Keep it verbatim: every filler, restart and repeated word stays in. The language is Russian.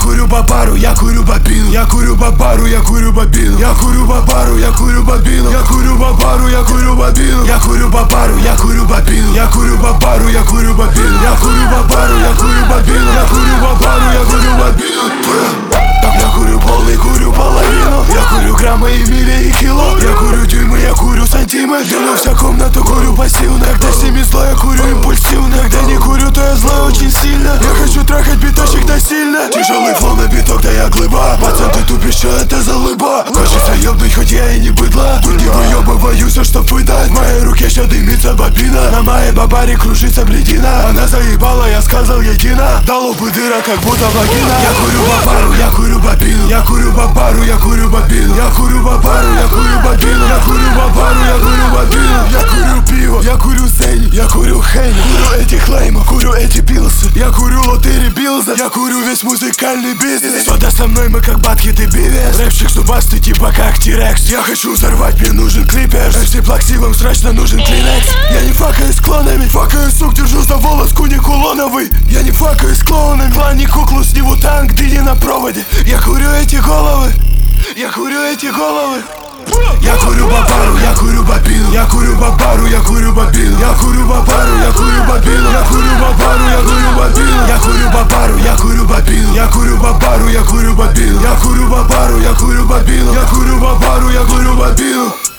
курю бабару, я курю бобину. Я курю бабару, я курю бобину. Я курю бабару, я курю бобину. Я курю бабару, я курю бобину. Я курю бабару, я курю бобину. Я курю бабару, я курю бобину. Я курю бабару, я курю бобину. Я курю бабару, я курю бобину. Я курю полный, курю половину. Я курю граммы и мили и кило. Я курю дюймы, я курю сантиметр. Дерну вся комнату, курю пассивно. Когда с ними зло, я курю импульсивно. Когда не курю, то я злой очень сильно. Я хочу трахать биточек насильно. Тяжелый флоу на биток, да я глыба. Пацан, ты тупишь, что это за лыба? Хочется ёбнуть, хоть я и не быдло. Тут не выёбываюсь, а чтоб выдать. В моей руке ща дымится бобина. На моей бабаре кружится бледина. Она заебала, я сказал едино. Дал бы дыра, как будто вагина. Я курю бабару, я курю бобину. Я курю бабару, я курю бобину. Я курю бабару, я курю бобину. Я курю бабару, я курю бобину. Я курю пиво, я курю зень. Я курю хейн, курю эти клеймы, курю эти пилсы. Я курю лотыри билза. Я курю весь музыкальный бизнес. Сюда со мной мы как Батхит и Бивес. Рэпчик зубастый типа как Тирекс. Я хочу взорвать, мне нужен клиперс. эм си плаксивым срочно нужен клинекс. Я не факаю с клонами, факаю сук, держу за волос куни кулоновый. Я не факаю с клоунами, плани куклу сниму танк, дыни на проводе. Я курю эти головы, я курю эти головы. Я курю бабару, я курю бобину. Я курю бабару, я курю бобину. Я курю бабару, я курю бобину. Я курю бабару, я курю бобину. Я курю бабару, я курю бобину. Я курю бабару, я курю бобину. Я курю бабару, я курю бобину. Я курю бабару, я курю бобину.